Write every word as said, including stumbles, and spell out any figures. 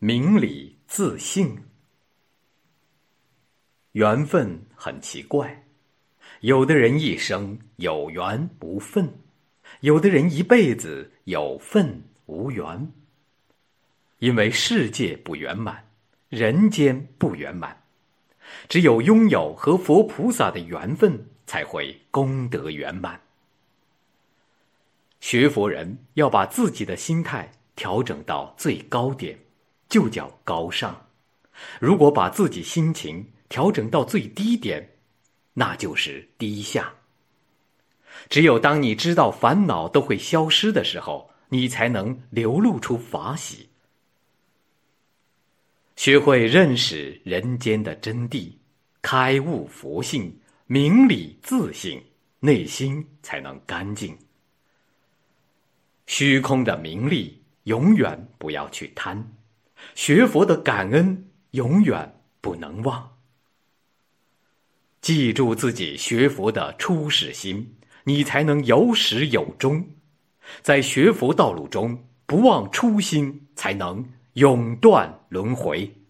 明理自性。缘分很奇怪，有的人一生有缘无分，有的人一辈子有分无缘。因为世界不圆满，人间不圆满，只有拥有和佛菩萨的缘分，才会功德圆满。学佛人要把自己的心态调整到最高点，就叫高尚。如果把自己心情调整到最低点，那就是低下。只有当你知道烦恼都会消失的时候，你才能流露出法喜。学会认识人间的真谛，开悟佛性，明理自性，内心才能干净。虚空的名利永远不要去贪，学佛的感恩永远不能忘。记住自己学佛的初始心，你才能有始有终。在学佛道路中不忘初心，才能永断轮回。